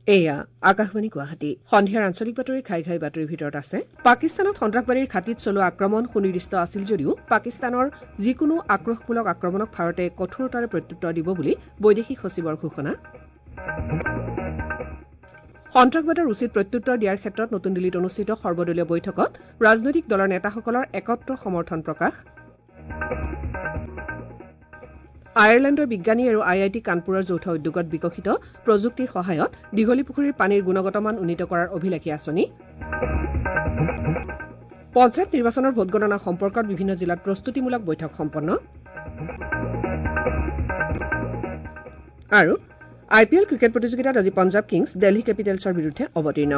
এয়া আকাশবাণী গুৱাহাটী সন্ধিয়াৰ আঞ্চলিক বাতৰি ঘাই ঘাই বাতৰিৰ ভিতৰত আছে পাকিস্তানত সন্ত্ৰাসবাদীৰ ঘাটিত চলোৱা আক্ৰমণ সুনিৰ্দিষ্ট আছিল যদিও পাকিস্তানৰ যিকোনো আক্ৰোশমূলক আক্ৰমণক ভাৰতে কঠোৰতাৰে প্ৰত্যুত্তৰ দিব বুলি বৈদেশিক সচিবৰ ঘোষণা সন্ত্ৰাসবাদৰ উচিত প্ৰত্যুত্তৰ দিয়াৰ ক্ষেত্ৰত নতুন দিল্লীত অনুষ্ঠিত সৰ্বদলীয় বৈঠকত ৰাজনৈতিক দলৰ নেতাসকলৰ একত্ৰ সমৰ্থন প্ৰকাশ আয়াৰলেণ্ডৰ বিজ্ঞানী আৰু IIT কানপুৰৰ যৌথ উদ্যোগত বিকশিত প্ৰযুক্তিৰ সহায়ত দীঘলী পুখুৰীৰ পানীৰ গুণগত মান উন্নীত কৰাৰ অভিলাষী আঁচনি পঞ্চায়ত নিৰ্বাচনৰ ভোটগণনা সম্পৰ্কত বিভিন্ন জিলাত প্ৰস্তুতিমূলক বৈঠক সম্পন্ন আৰু IPL ক্ৰিকেট প্ৰতিযোগিতাত আজি পঞ্জাৱ কিংছ দিল্লী কেপিটেলছৰ বিৰুদ্ধে অৱতীৰ্ণ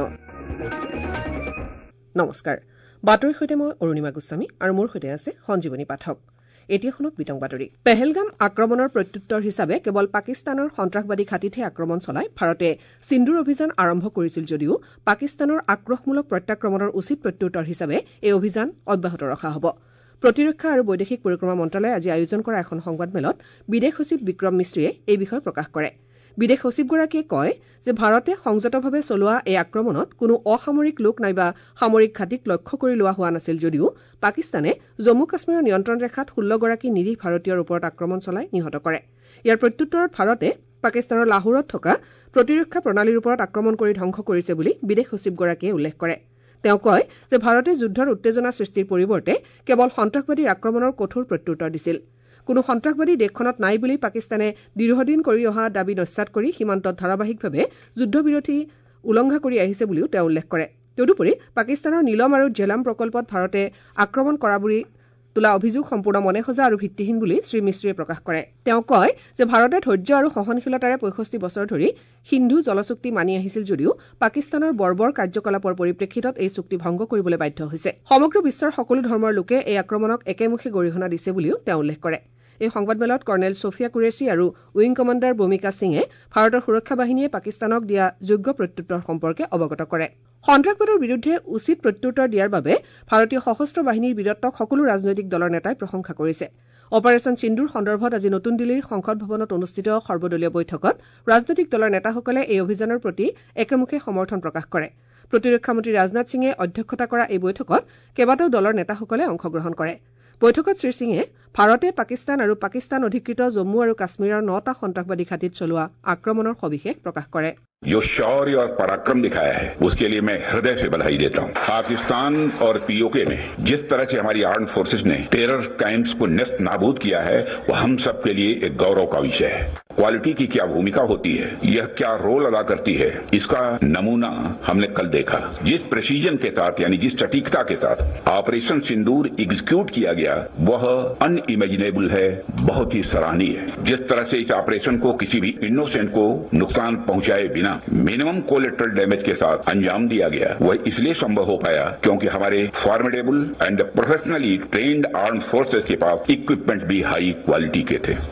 নমস্কাৰ বাতৰিৰ সৈতে মই অৰুণিমা গোস্বামী আৰু মোৰ সৈতে আছে সঞ্জীৱনী পাঠক এতিয়া শুনক বিতং বাতৰি পেহেলগাম আক্ৰমণৰ প্ৰত্যুত্তৰ হিচাপে কেৱল পাকিস্তানৰ সন্ত্ৰাসবাদী ঘাটিতহে আক্ৰমণ চলাই ভাৰতে সিন্দুৰ অভিযান আৰম্ভ কৰিছিল যদিও পাকিস্তানৰ আক্ৰোশমূলক প্ৰত্যাক্ৰমণৰ উচিত প্ৰত্যুত্তৰ হিচাপে এই অভিযান অব্যাহত ৰখা হ'ব প্ৰতিৰক্ষা আৰু বৈদেশিক পৰিক্ৰমা মন্ত্ৰালয়ে আজি আয়োজন কৰা এখন সংবাদমেলত বিদেশ সচিব বিক্ৰম মিশ্ৰীয়ে এই বিষয়ে প্ৰকাশ কৰে বিদেশ সচিবগৰাকীয়ে কয় যে ভাৰতে সংযতভাৱে চলোৱা এই আক্ৰমণত কোনো অসামৰিক লোক নাইবা সামৰিক ঘাটিক লক্ষ্য কৰি লোৱা হোৱা নাছিল যদিও পাকিস্তানে জম্মু কাশ্মীৰৰ নিয়ন্ত্ৰণ ৰেখাত 16গৰাকী নিৰীহ ভাৰতীয়ৰ ওপৰত আক্ৰমণ চলাই নিহত কৰে ইয়াৰ প্ৰত্যুত্তৰত ভাৰতে পাকিস্তানৰ লাহোৰত থকা প্ৰতিৰক্ষা প্ৰণালীৰ ওপৰত আক্ৰমণ কৰি ধ্বংস কৰিছে বুলি বিদেশ সচিবগৰাকীয়ে উল্লেখ কৰে তেওঁ কয় যে ভাৰতে যুদ্ধৰ উত্তেজনা সৃষ্টিৰ পৰিৱৰ্তে কেৱল সন্ত্ৰাসবাদীৰ আক্ৰমণৰ কঠোৰ প্ৰত্যুত্তৰ দিছিল কোনো সন্ত্ৰাসবাদী দেশখনত নাই বুলি পাকিস্তানে দীৰ্ঘদিন কৰি অহা দাবী নস্যাৎ কৰি সীমান্তত ধাৰাবাহিকভাৱে যুদ্ধবিৰতি উলংঘা কৰি আহিছে বুলিও তেওঁ উল্লেখ কৰে তদুপৰি পাকিস্তানৰ নীলম আৰু ঝেলাম প্ৰকল্পত ভাৰতে আক্ৰমণ কৰা বুলি তোলা অভিযোগ সম্পূৰ্ণ মনেসজা আৰু ভিত্তিহীন বুলি শ্ৰী মিশ্ৰীয়ে প্ৰকাশ কৰে তেওঁ কয় যে ভাৰতে ধৈৰ্য আৰু সহনশীলতাৰে 65 বছৰ ধৰি সিন্ধু জলচুক্তি মানি আহিছিল যদিও পাকিস্তানৰ বৰ্বৰ কাৰ্যকলাপৰ পৰিপ্ৰেক্ষিতত এই চুক্তি ভংগ কৰিবলৈ বাধ্য হৈছে সমগ্ৰ বিশ্বৰ সকলো ধৰ্মৰ লোকে এই আক্ৰমণক একেমুখে গৰিহণা দিছে বুলিও তেওঁ উল্লেখ কৰে এই সংবাদমেলত কৰ্ণেল সোফিয়া কুৰেশী আৰু উইং কমাণ্ডাৰ ভূমিকা সিঙে ভাৰতৰ সুৰক্ষা বাহিনীয়ে পাকিস্তানক দিয়া যোগ্য প্ৰত্যুত্তৰ সম্পৰ্কে অৱগত কৰে সন্ত্ৰাসবাদৰ বিৰুদ্ধে উচিত প্ৰত্যুত্তৰ দিয়াৰ বাবে ভাৰতীয় সশস্ত্ৰ বাহিনীৰ বীৰত্বক সকলো ৰাজনৈতিক দলৰ নেতাই প্ৰশংসা কৰিছে অপাৰেচন সিন্দুৰ সন্দৰ্ভত আজি নতুন দিল্লীৰ সংসদ ভৱনত অনুষ্ঠিত সৰ্বদলীয় বৈঠকত ৰাজনৈতিক দলৰ নেতাসকলে এই অভিযানৰ প্ৰতি একেমুখে সমৰ্থন প্ৰকাশ কৰে প্ৰতিৰক্ষা মন্ত্ৰী ৰাজনাথ সিঙে অধ্যক্ষতা কৰা এই বৈঠকত কেইবাটাও দলৰ নেতাসকলে অংশগ্ৰহণ কৰে বৈঠকত শ্ৰী সিঙে ভাৰতে পাকিস্তান আৰু পাকিস্তান অধিকৃত জম্মু আৰু কাশ্মীৰৰ 9টা সন্ত্ৰাসবাদী ঘাটিত চলোৱা আক্ৰমণৰ সবিশেষ প্ৰকাশ কৰে जो शौर्य और पराक्रम दिखाया है उसके लिए मैं हृदय से बधाई देता हूं पाकिस्तान और पीओके में जिस तरह से हमारी आर्म्ड फोर्सेस ने टेरर कैंप्स को नष्ट नाबूद किया है वो हम सब के लिए एक गौरव का विषय है क्वालिटी की क्या भूमिका होती है यह क्या रोल अदा करती है इसका नमूना हमने कल देखा जिस प्रेसिजन के साथ यानी जिस सटीकता के साथ ऑपरेशन सिंदूर एग्जीक्यूट किया गया वह अनइमेजिनेबल है बहुत ही सराहनीय है जिस तरह से इस ऑपरेशन को किसी भी इनोसेंट को नुकसान पहुंचाए बिना मिनिमम कोलेटरल डैमेज के साथ अंजाम दिया गया वह इसलिए संभव हो पाया क्योंकि हमारे formidable and professionally trained armed forces के पास इक्विपमेंट भी हाई क्वालिटी के थे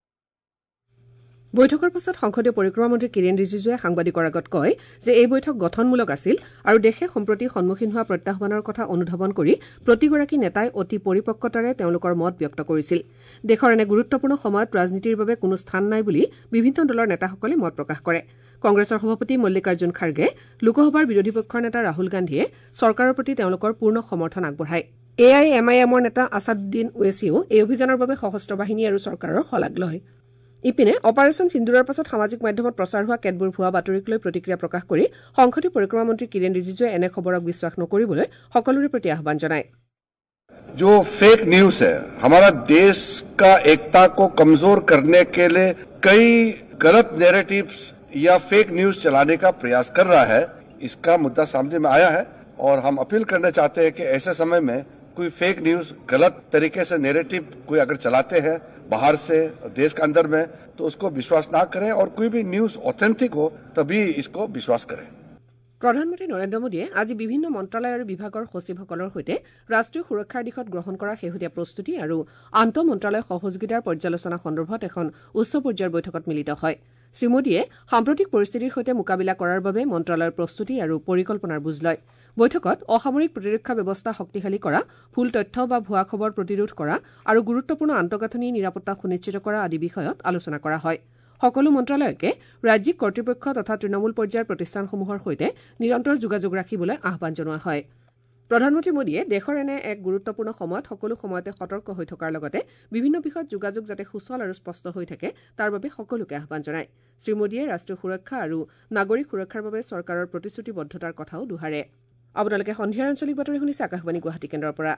বৈঠকৰ পাছত সংসদীয় পৰিক্ৰমা মন্ত্ৰী কিৰেণ ৰিজিজুৱে সাংবাদিকৰ আগত কয় যে এই বৈঠক গঠনমূলক আছিল আৰু দেশে সম্প্ৰতি সন্মুখীন হোৱা প্ৰত্যাহ্বানৰ কথা অনুধাৱন কৰি প্ৰতিগৰাকী নেতাই অতি পৰিপক্কতাৰে তেওঁলোকৰ মত ব্যক্ত কৰিছিল দেশৰ এনে গুৰুত্বপূৰ্ণ সময়ত ৰাজনীতিৰ বাবে কোনো স্থান নাই বুলি বিভিন্ন দলৰ নেতাসকলে মত প্ৰকাশ কৰে কংগ্ৰেছৰ সভাপতি মল্লিকাৰ্জুন খাৰ্গে লোকসভাৰ বিৰোধী পক্ষৰ নেতা ৰাহুল গান্ধীয়ে চৰকাৰৰ প্ৰতি তেওঁলোকৰ পূৰ্ণ সমৰ্থন আগবঢ়ায় AIMIMৰ নেতা আছাদুদ্দিন ওৱেচিয়েও এই অভিযানৰ বাবে সশস্ত্ৰ বাহিনী আৰু চৰকাৰৰ শলাগ লয় ইপিনে অপাৰেচন সিন্দুৰৰ পাছত সামাজিক মাধ্যমত প্ৰচাৰ হোৱা কেতবোৰ ভুৱা বাতৰিক লৈ প্ৰতিক্ৰিয়া প্ৰকাশ কৰি সংসদীয় পৰিক্ৰমা মন্ত্ৰী কিৰেণ ৰিজিজুৱে এনে খবৰক বিশ্বাস নকৰিবলৈ সকলোৰে প্ৰতি আহ্বান জনায় जो फेक न्यूज है हमारा देश का एकता को कमजोर करने के लिए कई गलत नैरेटिव्स या फेक न्यूज चलाने का प्रयास कर रहा है इसका मुद्दा सामने में आया है और हम अपील करना चाहते हैं कि ऐसे समय में कोई फेक न्यूज गलत तरीके से नैरेटिव कोई अगर चलाते हैं बाहर से देश के अंदर में तो उसको विश्वास ना करें और कोई भी न्यूज ऑथेंटिक हो तभी इसको विश्वास करें প্ৰধানমন্ত্ৰী নৰেন্দ্ৰ মোদীয়ে আজি বিভিন্ন মন্ত্ৰালয় আৰু বিভাগৰ সচিবসকলৰ সৈতে ৰাষ্ট্ৰীয় সুৰক্ষাৰ দিশত গ্ৰহণ কৰা শেহতীয়া প্ৰস্তুতি আৰু আন্তঃ মন্ত্ৰালয় সহযোগিতাৰ পৰ্যালোচনা সন্দৰ্ভত এখন উচ্চ পৰ্যায়ৰ বৈঠকত মিলিত হয় শ্ৰীমোদীয়ে সাম্প্ৰতিক পৰিস্থিতিৰ সৈতে মোকাবিলা কৰাৰ বাবে মন্ত্ৰালয়ৰ প্ৰস্তুতি আৰু পৰিকল্পনাৰ বুজ লয় বৈঠকত অসামৰিক প্ৰতিৰক্ষা ব্যৱস্থা শক্তিশালী কৰা ভুল তথ্য বা ভুৱা খবৰ প্ৰতিৰোধ কৰা আৰু গুৰুত্বপূৰ্ণ আন্তঃগাঁথনি নিৰাপত্তা সুনিশ্চিত কৰা আদি বিষয়ত আলোচনা কৰা হয় সকলো মন্ত্ৰালয়কে ৰাজ্যিক কৰ্তৃপক্ষ তথা তৃণমূল পৰ্যায়ৰ প্ৰতিষ্ঠানসমূহৰ সৈতে নিৰন্তৰ যোগাযোগ ৰাখিবলৈ আহ্বান জনোৱা হয় প্ৰধানমন্ত্ৰী মোদীয়ে দেশৰ এনে এক গুৰুত্বপূৰ্ণ সময়ত সকলো সময়তে সতৰ্ক হৈ থকাৰ লগতে বিভিন্ন বিষয়ত যোগাযোগ যাতে সুচল আৰু স্পষ্ট হৈ থাকে তাৰ বাবে সকলোকে আহ্বান জনায় শ্ৰীমোদীয়ে ৰাষ্ট্ৰীয় সুৰক্ষা আৰু নাগৰিক সুৰক্ষাৰ বাবে চৰকাৰৰ প্ৰতিশ্ৰুতিবদ্ধতাৰ কথাও দোহাৰে আপোনালোকে সন্ধিয়াৰ আঞ্চলিক বাতৰি শুনিছে আকাশবাণী গুৱাহাটী কেন্দ্ৰৰ পৰা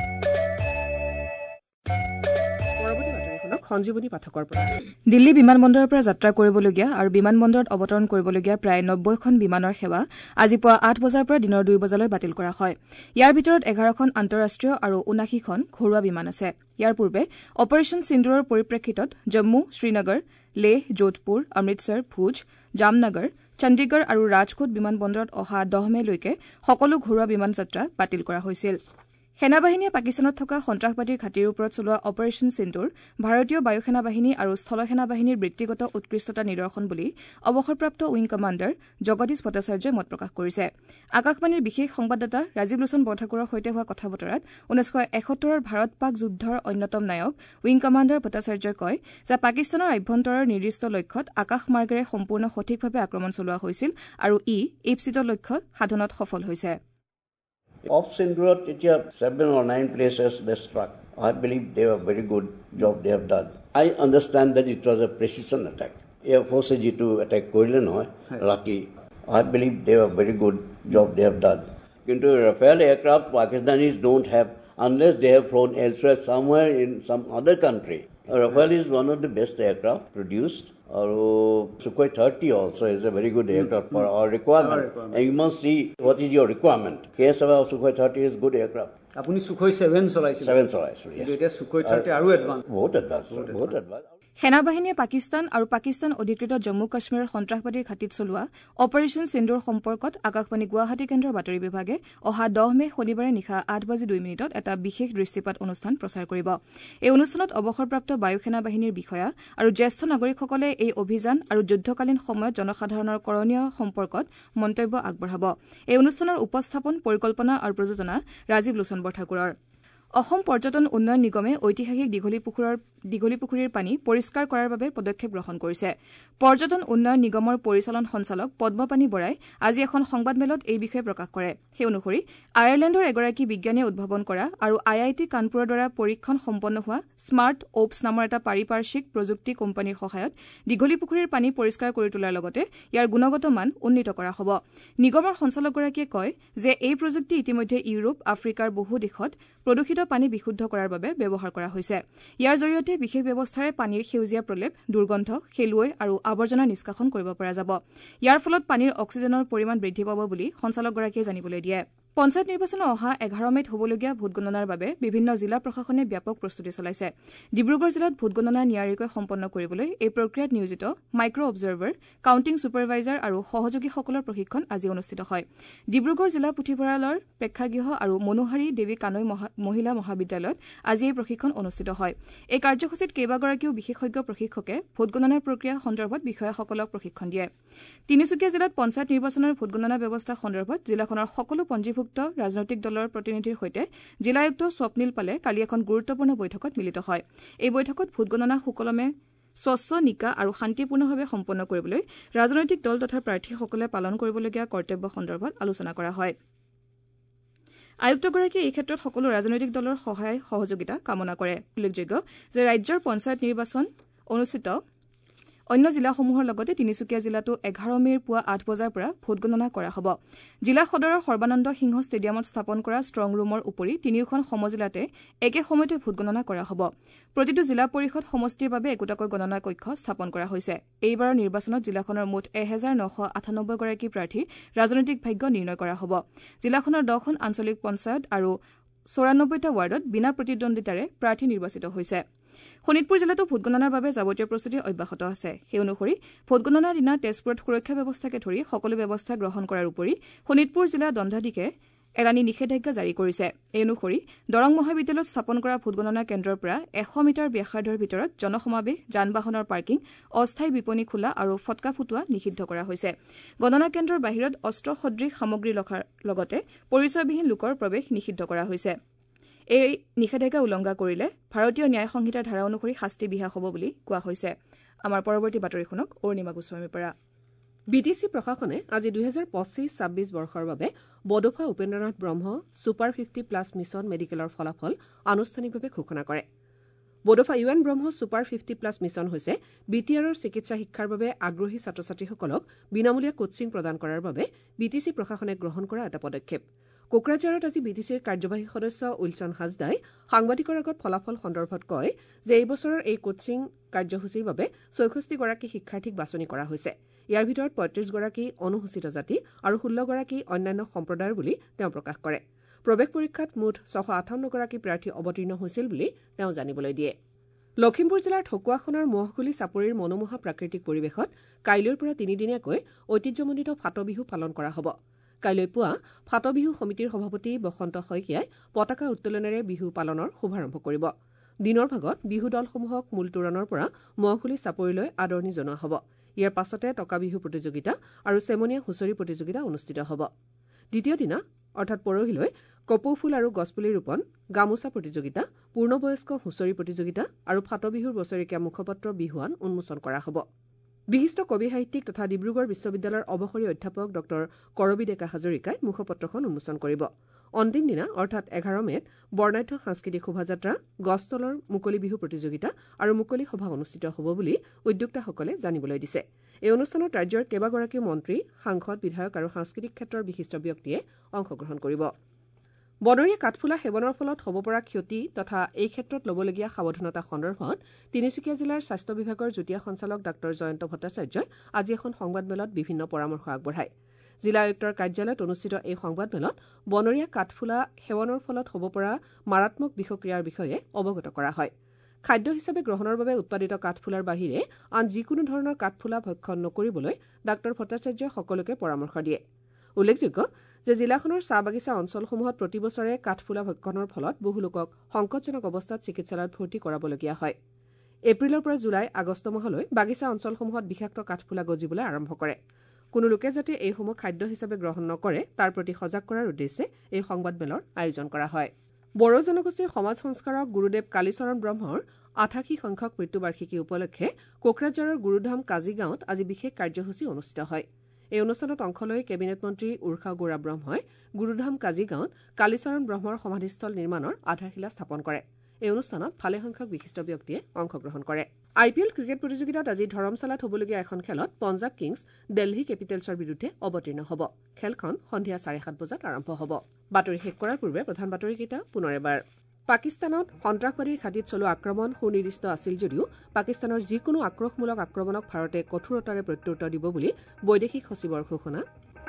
সঞ্জীৱনী পাঠকৰ পৰা দিল্লী বিমানবন্দৰৰ পৰা যাত্ৰা কৰিবলগীয়া আৰু বিমানবন্দৰত অৱতৰণ কৰিবলগীয়া প্ৰায় 90খন বিমানৰ সেৱা আজি পুৱা 8 বজাৰ পৰা দিনৰ 2 বজালৈ বাতিল কৰা হয় ইয়াৰ ভিতৰত 11খন আন্তঃৰাষ্ট্ৰীয় আৰু 79খন ঘৰুৱা বিমান আছে ইয়াৰ পূৰ্বে অপাৰেশ্যন সিন্দুৰৰ পৰিপ্ৰেক্ষিতত জম্মু শ্ৰীনগৰ লেহ যোধপুৰ অমৃতসৰ ভুজ জামনগৰ চণ্ডীগড় আৰু ৰাজকোট বিমানবন্দৰত অহা 10 মেলৈকে সকলো ঘৰুৱা বিমান যাত্ৰা বাতিল কৰা হৈছিল সেনাবাহিনীয়ে পাকিস্তানত থকা সন্ত্ৰাসবাদীৰ ঘাটিৰ ওপৰত চলোৱা অপাৰেশ্যন সিন্দুৰ ভাৰতীয় বায়ু সেনা বাহিনী আৰু স্থল সেনা বাহিনীৰ বৃত্তিগত উৎকৃষ্টতা নিদৰ্শন বুলি অৱসৰপ্ৰাপ্ত উইং কমাণ্ডাৰ জগদীশ ভট্টাচাৰ্যই মত প্ৰকাশ কৰিছে আকাশবাণীৰ বিশেষ সংবাদদাতা ৰাজীৱ লোচন বৰঠাকুৰৰ সৈতে হোৱা কথা বতৰাত 1971ৰ ভাৰত পাক যুদ্ধৰ অন্যতম নায়ক উইং কমাণ্ডাৰ ভট্টাচাৰ্যই কয় যে পাকিস্তানৰ আভ্যন্তৰৰ নিৰ্দিষ্ট লক্ষ্যত আকাশমাৰ্গেৰে সম্পূৰ্ণ সঠিকভাৱে আক্ৰমণ চলোৱা হৈছিল আৰু ই ইপ্সিত লক্ষ্য সাধনত সফল হৈছে Off Sindurat, 7 or 9 places they struck. I believe they were very good job they have done. I understand that it was a precision attack. Air Force to attack Koilanoy, Lucky. I believe they were very good job they have done. Into Rafale aircraft, Pakistanis don't have unless they have flown elsewhere somewhere in some other country. Rafale is one of the best aircraft produced. Sukhoi 30 also is a very good aircraft for our requirement. And you must see what is your requirement. KSAV Sukhoi 30 is good aircraft. Apuni Sukhoi 7 চলাইছিল 7 চলাইছিল yes. এটা Sukhoi 30 আৰু advance বহুত advance সেনাবাহিনীয়ে পাকিস্তান আৰু পাকিস্তান অধিকৃত জম্মু কাশ্মীৰৰ সন্ত্ৰাসবাদীৰ ঘাটিত চলোৱা অপাৰেশ্যন সিন্দুৰ সম্পৰ্কত আকাশবাণী গুৱাহাটী কেন্দ্ৰৰ বাতৰি বিভাগে অহা 10 মে শনিবাৰে নিশা 8:02 এটা বিশেষ দৃশ্যপাত অনুষ্ঠান প্ৰচাৰ কৰিব এই অনুষ্ঠানত অৱসৰপ্ৰাপ্ত বায়ু সেনা বাহিনীৰ বিষয়া আৰু জ্যেষ্ঠ নাগৰিকসকলে এই অভিযান আৰু যুদ্ধকালীন সময়ত জনসাধাৰণৰ কৰণীয় সম্পৰ্কত মন্তব্য আগবঢ়াব এই অনুষ্ঠানৰ উপস্থাপন পৰিকল্পনা আৰু প্ৰযোজনা ৰাজীৱ লোচন বৰঠাকুৰৰ অসম পৰ্যটন উন্নয়ন নিগমে ঐতিহাসিক দীঘলীপুখুৰীৰ পানী পৰিষ্কাৰ কৰাৰ বাবে পদক্ষেপ গ্ৰহণ কৰিছে পৰ্যটন উন্নয়ন নিগমৰ পৰিচালন সঞ্চালক পদ্মপানী বৰাই আজি এখন সংবাদমেলত এই বিষয়ে প্ৰকাশ কৰে সেই অনুসৰি আয়াৰলেণ্ডৰ এগৰাকী বিজ্ঞানীয়ে উদ্ভাৱন কৰা আৰু IIT কানপুৰৰ দ্বাৰা পৰীক্ষণ সম্পন্ন হোৱা স্মাৰ্ট ওপছ নামৰ এটা পাৰিপাৰ্শ্বিক প্ৰযুক্তি কোম্পানীৰ সহায়ত দীঘলীপুখুৰীৰ পানী পৰিষ্কাৰ কৰি তোলাৰ লগতে ইয়াৰ গুণগত মান উন্নীত কৰা হ'ব নিগমৰ সঞ্চালকগৰাকীয়ে কয় যে এই প্ৰযুক্তি ইতিমধ্যে ইউৰোপ আফ্ৰিকাৰ বহু দেশত প্ৰদূষিত পানী বিশুদ্ধ কৰাৰ বাবে ব্যৱহাৰ কৰা হৈছে ইয়াৰ জৰিয়তে বিশেষ ব্যৱস্থাৰে পানীৰ সেউজীয়া প্ৰলেপ দুৰ্গন্ধ খেলুৱৈ আৰু আৱৰ্জনা নিষ্কাশন কৰিব পৰা যাব ইয়াৰ ফলত পানীৰ অক্সিজেনৰ পৰিমাণ বৃদ্ধি পাব বুলি সঞ্চালকগৰাকীয়ে জানিবলৈ দিয়ে পঞ্চায়ত নিৰ্বাচনৰ অহা 11 মেত হ'বলগীয়া ভোটগণনাৰ বাবে বিভিন্ন জিলা প্ৰশাসনে ব্যাপক প্ৰস্তুতি চলাইছে ডিব্ৰুগড় জিলাত ভোটগণনা নিয়াৰিকৈ সম্পন্ন কৰিবলৈ এই প্ৰক্ৰিয়াত নিয়োজিত মাইক্ৰ অবজাৰ্ভাৰ কাউণ্টিং ছুপাৰভাইজাৰ আৰু সহযোগীসকলৰ প্ৰশিক্ষণ আজি অনুষ্ঠিত হয় ডিব্ৰুগড় জিলা পুথিভঁৰালৰ প্ৰেক্ষাগৃহ আৰু মনোহাৰী দেৱী কানৈ মহিলা মহাবিদ্যালয়ত আজি এই প্ৰশিক্ষণ অনুষ্ঠিত হয় এই কাৰ্যসূচীত কেইবাগৰাকীও বিশেষজ্ঞ প্ৰশিক্ষকে ভোটগণনাৰ প্ৰক্ৰিয়া সন্দৰ্ভত বিষয়াসকলক প্ৰশিক্ষণ দিয়ে তিনিচুকীয়া জিলাত পঞ্চায়ত নিৰ্বাচনৰ ভোটগণনা ব্যৱস্থা সন্দৰ্ভত জিলাখনৰ সকলো পঞ্জীভুক্ত ৰাজনৈতিক দলৰ প্ৰতিনিধিৰ সৈতে জিলা আয়ুক্ত স্বপ্নীল পালে কালি এখন গুৰুত্বপূৰ্ণ বৈঠকত মিলিত হয় এই বৈঠকত ভোটগণনা সুকলমে স্বচ্ছ নিকা আৰু শান্তিপূৰ্ণভাৱে সম্পন্ন কৰিবলৈ ৰাজনৈতিক দল তথা প্ৰাৰ্থীসকলে পালন কৰিবলগীয়া কৰ্তব্য সন্দৰ্ভত আলোচনা কৰা হয় আয়ুক্তগৰাকীয়ে এই ক্ষেত্ৰত সকলো ৰাজনৈতিক দলৰ সহায় সহযোগিতা কামনা কৰে উল্লেখযোগ্য যে ৰাজ্যৰ পঞ্চায়ত নিৰ্বাচন অনুষ্ঠিত অন্য জিলাসমূহৰ লগতে তিনিচুকীয়া জিলাতো 11 মেৰ পুৱা 8 বজাৰ পৰা ভোটগণনা কৰা হ'ব জিলা সদৰৰ সৰ্বানন্দ সিংহ ষ্টেডিয়ামত স্থাপন কৰা ষ্ট্ৰং ৰুমৰ উপৰি তিনিওখন সমজিলাতে একে সময়তে ভোটগণনা কৰা হ'ব প্ৰতিটো জিলা পৰিষদ সমষ্টিৰ বাবে একোটাকৈ গণনা কক্ষ স্থাপন কৰা হৈছে এইবাৰৰ নিৰ্বাচনত জিলাখনৰ মুঠ 1998 গৰাকী প্ৰাৰ্থী ৰাজনৈতিক ভাগ্য নিৰ্ণয় কৰা হ'ব জিলাখনৰ 10খন আঞ্চলিক পঞ্চায়ত আৰু 94টা ৱাৰ্ডত বিনা প্ৰতিদ্বন্দ্বিতাৰে প্ৰাৰ্থী নিৰ্বাচিত হৈছে শোণিতপুৰ জিলাতো ভোটগণনাৰ বাবে যাৱতীয় প্ৰস্তুতি অব্যাহত আছে সেই অনুসৰি ভোটগণনাৰ দিনা তেজপুৰত সুৰক্ষা ব্যৱস্থাকে ধৰি সকলো ব্যৱস্থা গ্ৰহণ কৰাৰ উপৰি শোণিতপুৰ জিলা দণ্ডাধীশে এলানি নিষেধাজ্ঞা জাৰি কৰিছে এই অনুসৰি দৰং মহাবিদ্যালয়ত স্থাপন কৰা ভোটগণনা কেন্দ্ৰৰ পৰা 100 মিটাৰ ব্যাসাৰ্ধৰ ভিতৰত জনসমাৱেশ যান বাহনৰ পাৰ্কিং অস্থায়ী বিপণী খোলা আৰু ফটকা ফুটোৱা নিষিদ্ধ কৰা হৈছে গণনা কেন্দ্ৰৰ বাহিৰত অস্ত্ৰ সদৃশ সামগ্ৰী ৰখাৰ লগতে পৰিচয়বিহীন লোকৰ প্ৰৱেশ নিষিদ্ধ কৰা হৈছে এই নিষেধাজ্ঞা উলংঘা কৰিলে ভাৰতীয় ন্যায় সংহিতাৰ ধাৰা অনুসৰি শাস্তি বিহা হ'ব বুলি কোৱা হৈছে আমাৰ পৰৱৰ্তী বাতৰি শুনক অৰুণিমা গোস্বামীৰ পৰা। বিটিচি প্ৰশাসনে আজি 2025-26 বৰ্ষৰ বাবে বডোফা উপেন্দ্ৰনাথ ব্ৰহ্ম ছুপাৰ 50+ মিছন মেডিকেলৰ ফলাফল আনুষ্ঠানিকভাৱে ঘোষণা কৰে। Bodofa UN Brahma super 50+ mission হৈছে BTRৰ চিকিৎসা শিক্ষাৰ বাবে আগ্ৰহী ছাত্ৰ ছাত্ৰীসকলক বিনামূলীয়া কোচিং প্ৰদান কৰাৰ বাবে বিটিচি প্ৰশাসনে গ্ৰহণ কৰা এটা পদক্ষেপ। কোকৰাঝাৰত আজি বিটিচিৰ কাৰ্যবাহী সদস্য উইলছন হাজদাই সাংবাদিকৰ আগত ফলাফল সন্দৰ্ভত কয় যে এই বছৰৰ এই কোচিং কাৰ্যসূচীৰ বাবে 64গৰাকী শিক্ষাৰ্থীক বাছনি কৰা হৈছে। ইয়াৰ ভিতৰত 35গৰাকী অনুসূচিত জাতি আৰু 16গৰাকী অন্যান্য সম্প্ৰদায়ৰ বুলি তেওঁ প্ৰকাশ কৰে। প্ৰৱেশ পৰীক্ষাত মুঠ 658গৰাকী প্ৰাৰ্থী অৱতীৰ্ণ হৈছিল বুলি তেওঁ জানিবলৈ দিয়ে। লখিমপুৰ জিলাৰ ঢকুৱাখনৰ মহকুলি চাপৰিৰ মনোমোহা প্ৰাকৃতিক পৰিৱেশত কাইলৈৰ পৰা তিনিদিনীয়াকৈ ঐতিহ্যমণ্ডিত ফাটবিহু পালন কৰা হ'ব। কাইলৈ পুৱা ফাটবিহু সমিতিৰ সভাপতি বসন্ত শইকীয়াই পতাকা উত্তোলনেৰে বিহু পালনৰ শুভাৰম্ভ কৰিব। দিনৰ ভাগত বিহু দলসমূহক মূলতোৰণৰ পৰা মহকুলি চাপৰিলৈ আদৰণি জনোৱা হ'ব। ইয়াৰ পাছতে টকা বিহু প্ৰতিযোগিতা আৰু চেমনীয়া হুঁচৰি প্ৰতিযোগিতা অনুষ্ঠিত হ'ব। দ্বিতীয় দিনা অৰ্থাৎ পৰহিলৈ কপৌ ফুল আৰু গছপুলি ৰোপণ, গামোচা প্ৰতিযোগিতা, পূৰ্ণবয়স্ক হুঁচৰি প্ৰতিযোগিতা আৰু ফাটবিহুৰ বছৰেকীয়া মুখপত্ৰ বিহুৱান উন্মোচন কৰা হ'ব। বিশিষ্ট কবি সাহিত্যিক তথা ডিব্ৰুগড় বিশ্ববিদ্যালয়ৰ অৱসৰী অধ্যাপক ড কৰবী ডেকা হাজৰিকাই মুখপত্ৰখন উন্মোচন কৰিব। অন্তিম দিনা অৰ্থাৎ 11 মেত বৰ্ণাঢ্য সাংস্কৃতিক শোভাযাত্ৰা, গছতলৰ মুকলি বিহু প্ৰতিযোগিতা আৰু মুকলি সভা অনুষ্ঠিত হ'ব বুলি উদ্যোক্তাসকলে জানিবলৈ দিছে। এই অনুষ্ঠানত ৰাজ্যৰ কেইবাগৰাকীও মন্ত্ৰী, সাংসদ, বিধায়ক আৰু সাংস্কৃতিক ক্ষেত্ৰৰ বিশিষ্ট ব্যক্তিয়ে অংশগ্ৰহণ কৰিব। বনৰীয়া কাঠফুলা সেৱনৰ ফলত হ'ব পৰা ক্ষতি তথা এই ক্ষেত্ৰত ল'বলগীয়া সাৱধানতা সন্দৰ্ভত তিনিচুকীয়া জিলাৰ স্বাস্থ্য বিভাগৰ যুটীয়া সঞ্চালক ডাঃ জয়ন্ত ভট্টাচাৰ্যই আজি এখন সংবাদমেলত বিভিন্ন পৰামৰ্শ আগবঢ়ায়। জিলা আয়ুক্তৰ কাৰ্যালয়ত অনুষ্ঠিত এই সংবাদমেলত বনৰীয়া কাঠফুলা সেৱনৰ ফলত হ'ব পৰা মাৰাত্মক বিষক্ৰিয়াৰ বিষয়ে অৱগত কৰা হয়। খাদ্য হিচাপে গ্ৰহণৰ বাবে উৎপাদিত কাঠফুলাৰ বাহিৰে আন যিকোনো ধৰণৰ কাঠফুলা ভক্ষণ নকৰিবলৈ ডাঃ ভট্টাচাৰ্যই সকলোকে পৰামৰ্শ দিয়ে। উল্লেখযোগ্য যে জিলাখনৰ চাহ বাগিচা অঞ্চলসমূহত প্ৰতিবছৰে কাঠফুলা ভক্ষণৰ ফলত বহু লোকক সংকটজনক অৱস্থাত চিকিৎসালয়ত ভৰ্তি কৰাবলগীয়া হয়। এপ্ৰিলৰ পৰা জুলাই, আগষ্ট মাহলৈ বাগিচা অঞ্চলসমূহত বিষাক্ত কাঠফুলা গজিবলৈ আৰম্ভ কৰে। কোনো লোকে যাতে এইসমূহ খাদ্য হিচাপে গ্ৰহণ নকৰে তাৰ প্ৰতি সজাগ কৰাৰ উদ্দেশ্যে এই সংবাদমেলৰ আয়োজন কৰা হয়। বড়ো জনগোষ্ঠীৰ সমাজ সংস্কাৰক গুৰুদেৱ কালীচৰণ ব্ৰহ্মৰ 88 সংখ্যক মৃত্যুবাৰ্ষিকী উপলক্ষে কোকৰাঝাৰৰ গুৰুধাম কাজিগাঁৱত আজি বিশেষ কাৰ্যসূচী অনুষ্ঠিত হয়। এই অনুষ্ঠানত অংশ লৈ কেবিনেট মন্ত্ৰী উৰ্ষা গৌৰা ব্ৰহ্মই গুৰুধাম কাজিগাঁৱত কালীচৰণ ব্ৰহ্মৰ সমাধিস্থল নিৰ্মাণৰ আধাৰশিলা স্থাপন কৰে। এই অনুষ্ঠানত ভালেসংখ্যক বিশিষ্ট ব্যক্তিয়ে অংশগ্ৰহণ কৰে। IPL ক্ৰিকেট প্ৰতিযোগিতাত আজি ধৰমশালাত হ'বলগীয়া এখন খেলত পঞ্জাৱ কিংছ দিল্লী কেপিটেলছৰ বিৰুদ্ধে অৱতীৰ্ণ হ'ব। খেলখন সন্ধিয়া 7:30 বজাত আৰম্ভ হ'ব। বাতৰি শেষ কৰাৰ পূৰ্বে প্ৰধান বাতৰিকেইটা পুনৰ এবাৰ। পাকিস্তানত সন্ত্ৰাসবাদীৰ ঘাটিত চলোৱা আক্ৰমণ সুনিৰ্দিষ্ট আছিল যদিও পাকিস্তানৰ যিকোনো আক্ৰোশমূলক আক্ৰমণক ভাৰতে কঠোৰতাৰে প্ৰত্যুত্তৰ দিব বুলি বৈদেশিক সচিবৰ ঘোষণা।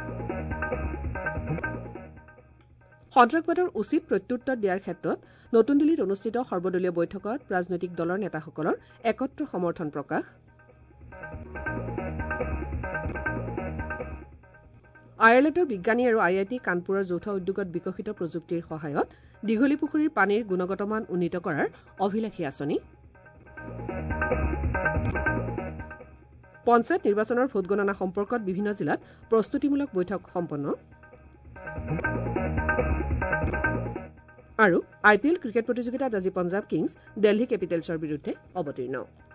সন্ত্ৰাসবাদৰ উচিত প্ৰত্যুত্তৰ দিয়াৰ ক্ষেত্ৰত নতুন দিল্লীত অনুষ্ঠিত সৰ্বদলীয় বৈঠকত ৰাজনৈতিক দলৰ নেতাসকলৰ একত্ৰ সমৰ্থন প্ৰকাশ। আয়াৰলেণ্ডৰ বিজ্ঞানী আৰু IIT কানপুৰৰ যৌথ উদ্যোগত বিকশিত প্ৰযুক্তিৰ সহায়ত দীঘলী পুখুৰীৰ পানীৰ গুণগত মান উন্নীত কৰাৰ অভিলাষী আঁচনি। পঞ্চায়ত নিৰ্বাচনৰ ভোটগণনা সম্পৰ্কত বিভিন্ন জিলাত প্ৰস্তুতিমূলক বৈঠক সম্পন্ন। আৰু IPL ক্ৰিকেট প্ৰতিযোগিতাত আজি পঞ্জাৱ কিংছ দিল্লী কেপিটেলছৰ বিৰুদ্ধে অৱতীৰ্ণ।